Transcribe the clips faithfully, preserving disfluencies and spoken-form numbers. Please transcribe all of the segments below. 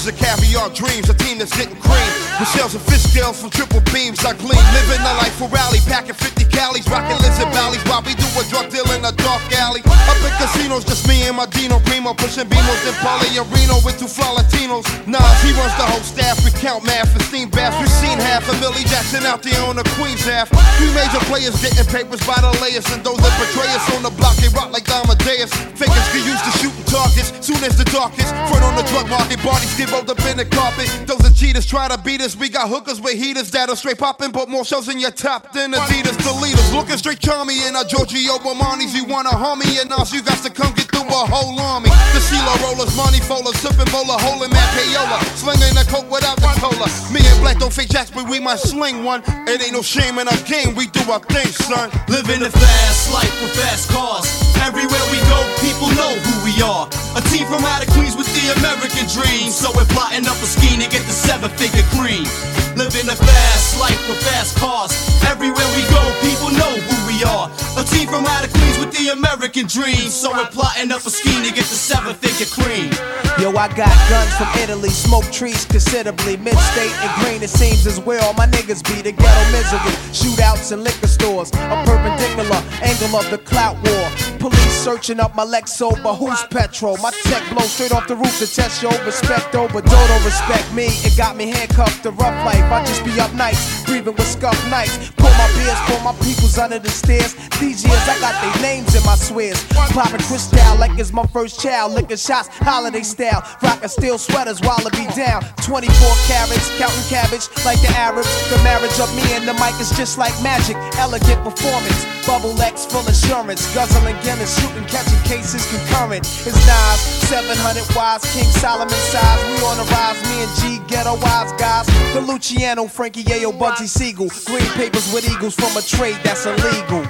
dreams of caviar dreams, a team that's getting cream. With shells and fish scales from triple beams, I gleam. Living a life for rally, packing fifty calories, rocking lizard valleys while we do a drug deal in a dark alley. Up in casinos, just me and my Dino Primo, pushing Beamos and Paulie and Reno with two fly Latinos. Nas, he runs the whole staff, we count math and steam baths. We've seen half of Millie Jackson out there on the Queen's half. Three major players getting papers by the layers, and those that betray us on the block, they rock like Amadeus. Fakers get used to shooting targets, soon as the darkest. Front on the drug market, bodies get rolled up in the carpet. Those are cheaters try to beat us, we got hookers with heaters that'll straight pop and put more shells in your top than Adidas. The leaders looking straight charmy in our Giorgio Armani's. You wanna harm me and us, you got to come get through a whole army. The CeeLo rollers, money folders, sipping bowler, holding mad payola, slinging the coke without the cola. Me and Black don't fake jacks, but we might sling one. It ain't no shame in our game, we do our thing, son. Living the fast life with fast cars. Everywhere we go, people know who we are. A team from out of Queens with the American dream. So we're plotting up a scheme to get the seven-figure cream. Living the fast life with fast cars. Everywhere we go, people know who we are. A team from out of Queens with the American dream. So we're plotting up a scheme to get the seven-figure cream. Yo, I got guns from Italy, smoke trees considerably. Mid-state and green, it seems as where all my niggas be. The ghetto misery, shootouts in liquor stores. A perpendicular angle of the clout war. Police searching up my Lexo, but who's petrol? My tech blow straight off the roof to test your respect, oh, but don't respect me. It got me handcuffed to rough life. I just be up nights, breathing with scuff nights. Pour my beers, pour my peoples under the stairs. These years I got their names in my swears. Popping crystal like it's my first child. Licking shots, holiday style. Rocking steel sweaters while it be down. twenty-four carats, counting cabbage like the Arabs. The marriage of me and the mic is just like magic. Elegant performance, bubble X full assurance. Guzzling Guinness, shooting, catching cases concurrent. It's Nas, seven hundred wise, King Solomon size. We on the rise, me and G, ghetto wise guys. The Luciano, Frankie Yayo, Bugsy Siegel. Green papers with eagles from a trade that's illegal.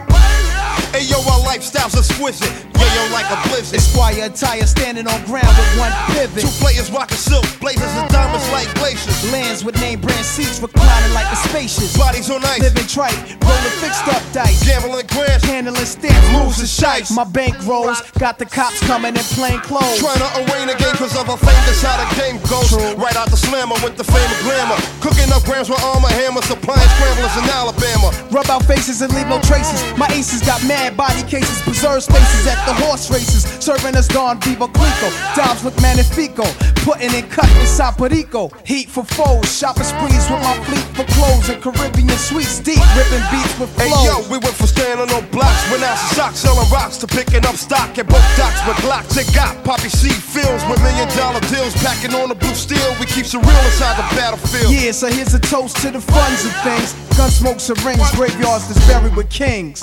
Hey yo, our lifestyle's exquisite. Yayo like a blizzard. Esquire attire standing on ground with one pivot. Two players rocking silk, blazers and diamonds like glaciers. Lands with name brand seats reclining like a spacious. Bodies on ice, living trite, rolling fixed up dice. Gambling grants, handling stamps, moves and shites. My bank rolls, got the cops coming in plain clothes. Trying to arraign a game cause of a fame, that's how the game goes. True. Right out the slammer with the fame of glamour. Cooking up grams with armor hammer, supplying scramblers in Alabama. Rub out faces and leave no traces. My aces got mad body cases, preserve spaces at the horse races. Serving us Don Vivo Clico, Dobbs with Magnifico. Putting in cut in Saporico. Heat for foes, shopping sprees with my fleet for clothes and Caribbean sweets. Deep ripping beats with flows. Hey yo, we went from standing on blocks, went out to socks, selling rocks to picking up stock at both docks with Glocks. They got poppy seed fields with million dollar deals, packing on the blue steel. We keep it real inside the battlefield. Yeah, so here's a toast to the funds and things. Gun smokes and rings, graveyards that's buried with kings.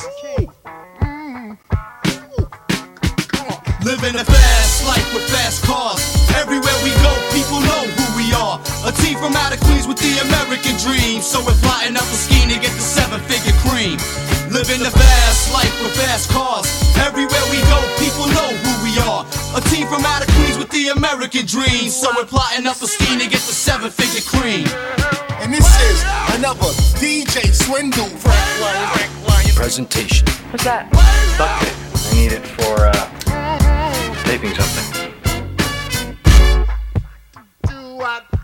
Living a fast life with fast cars. Everywhere we go, people know who we are. A team from out of Queens with the American dream. So we're plotting up a scheme to get the seven-figure cream. Living a fast life with fast cars. Everywhere we go, people know who we are. A team from out of Queens with the American dream. So we're plotting up a scheme to get the seven-figure cream. And this is another D J Swindle. Frank Ryan, Frank Ryan. Presentation. What's that? Duct tape. I need it for uh, taping something. Do what?